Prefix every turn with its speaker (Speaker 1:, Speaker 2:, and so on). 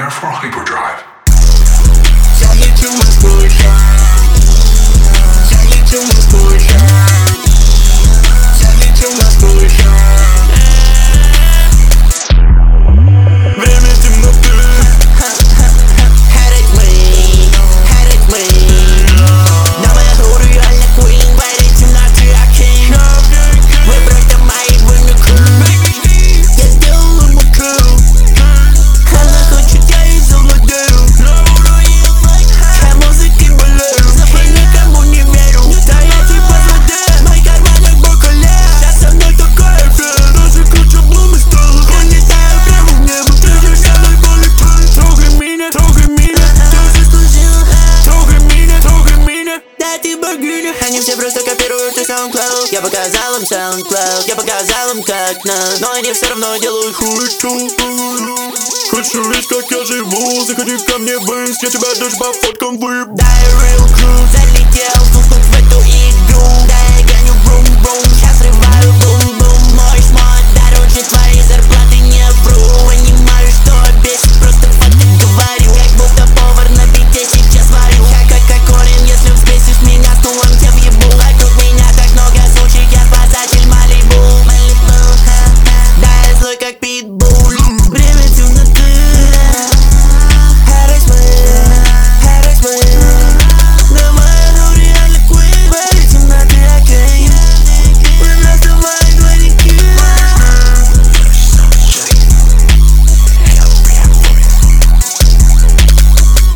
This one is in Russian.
Speaker 1: Prepare for hyperdrive.
Speaker 2: Я лечу в Москву еще. Я лечу в Москву еще. Я лечу в Москву еще. Время темноты. Но моя дура реально queen. В этой темноте я king. Выбрось там мои выникы. Я сделал ему kill. Она хочет, я ей завладею. Я музыки болею. Я никому не верю. Да я типа злодей. Мой карман как бокале. Сейчас со мной такой эффект. Даже круче блум и стала. Я не знаю прямо в небо. Ты со мной полетишь. Трогай меня, трогай меня. Ты заслужила. Трогай меня, трогай меня. Да ты богиня. Они все просто копируют и SoundCloud. Я показал им SoundCloud. Я показал им как надо. Но они все равно делают хуйчу. Хочешь увидеть, как я живу? Заходи ко мне в инст. Я тебя даже по фоткам выебу. Дай real crew. Залетел тут в эту игру. Дай